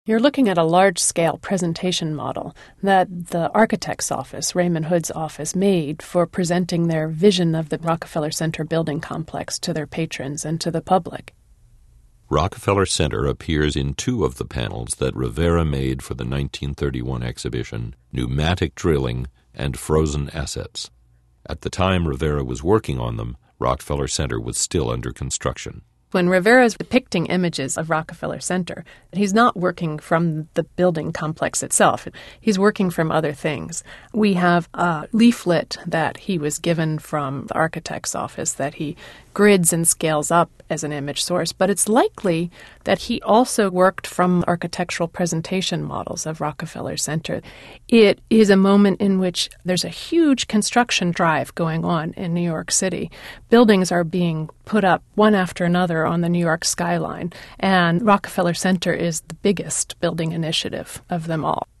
You're looking at a large-scale presentation model that the architect's office, Raymond Hood's office, made for presenting their vision of the Rockefeller Center building complex to their patrons and to the public. Rockefeller Center appears in two of the panels that Rivera made for the 1931 exhibition, Pneumatic Drilling and Frozen Assets. At the time Rivera was working on them, Rockefeller Center was still under construction. When Rivera is depicting images of Rockefeller Center, he's not working from the building complex itself. He's working from other things. We have a leaflet that he was given from the architect's office that he grids and scales up as an image source, but it's likely that he also worked from architectural presentation models of Rockefeller Center. It is a moment in which there's a huge construction drive going on in New York City. Buildings are being put up one after another on the New York skyline, and Rockefeller Center is the biggest building initiative of them all.